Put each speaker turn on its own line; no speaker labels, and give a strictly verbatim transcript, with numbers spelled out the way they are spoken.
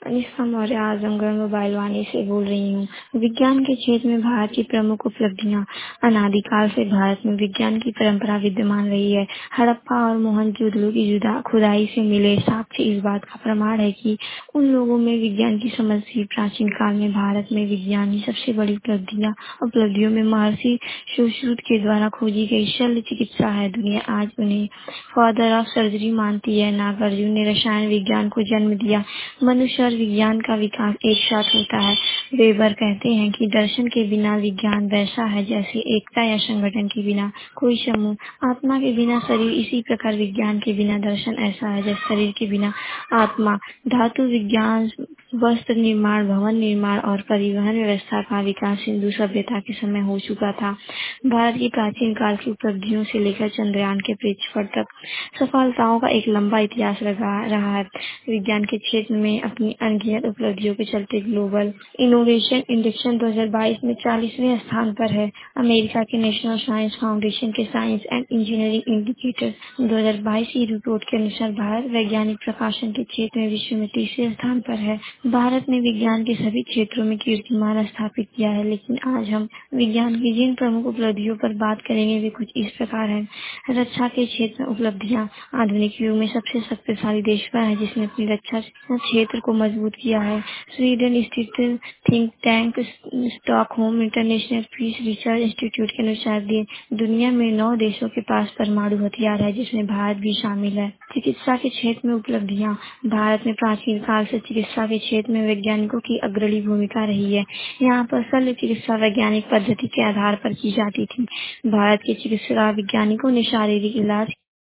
निशा Maurya Azamgarh mobile Vaani से बोल रही हूँ। विज्ञान के क्षेत्र में भारत की प्रमुख उपलब्धियां। अनादिकाल से भारत में विज्ञान की परंपरा विद्यमान रही है। हड़प्पा और मोहनजोदड़ो की जुदा खुदाई से मिले साक्ष्य इस बात का प्रमाण है कि उन लोगों में विज्ञान की समझ थी। प्राचीन काल में भारत में विज्ञान की सबसे बड़ी उपलब्धियां उपलब्धियों में महर्षि सुश्रुत के द्वारा खोजी गई शल्य चिकित्सा है। दुनिया आज उन्हें फादर ऑफ सर्जरी मानती है। नागार्जुन ने रसायन विज्ञान को जन्म दिया। मनुष्य और विज्ञान का विकास एक साथ होता है। वेबर कहते हैं कि दर्शन के बिना विज्ञान वैसा है जैसे एकता या संगठन के बिना कोई समूह। आत्मा के बिना शरीर, इसी प्रकार विज्ञान के बिना दर्शन ऐसा है जैसे शरीर के बिना आत्मा। धातु विज्ञान, वस्त्र निर्माण, भवन निर्माण और परिवहन व्यवस्था का विकास सिंधु सभ्यता के समय हो चुका था। भारत की प्राचीन काल की उपलब्धियों से लेकर चंद्रयान के प्रक्षेपण तक सफलताओं का एक लंबा इतिहास रहा रहा है। विज्ञान के क्षेत्र में अपनी अनगिनत उपलब्धियों के चलते ग्लोबल इनोवेशन इंडेक्स दो हज़ार बाईस में चालीसवें स्थान पर है। अमेरिका के नेशनल साइंस फाउंडेशन के साइंस एंड इंजीनियरिंग इंडिकेटर दो हज़ार बाईस की रिपोर्ट के अनुसार भारत वैज्ञानिक प्रकाशन के क्षेत्र में विश्व में तीसरे स्थान पर है। भारत ने विज्ञान के सभी क्षेत्रों में कीर्तिमान स्थापित किया है, लेकिन आज हम विज्ञान की जिन प्रमुख उपलब्धियों पर बात करेंगे वे कुछ इस प्रकार हैं। रक्षा के क्षेत्र में उपलब्धियां। आधुनिक युग में सबसे शक्तिशाली देश वह है जिसने अपनी रक्षा क्षेत्र को मजबूत किया है। स्वीडन स्थित think tank Stockholm International Peace Research Institute के अनुसार दे- दुनिया में नौ देशों के पास परमाणु हथियार है, जिसमें भारत भी शामिल है। चिकित्सा के क्षेत्र में उपलब्धियां। भारत में प्राचीन काल से चिकित्सा के क्षेत्र में वैज्ञानिकों की अग्रणी भूमिका रही है। यहाँ पर शल्य चिकित्सा वैज्ञानिक पद्धति के आधार पर की जाती थी। भारत के चिकित्सा वैज्ञानिकों ने शारीरिक इलाज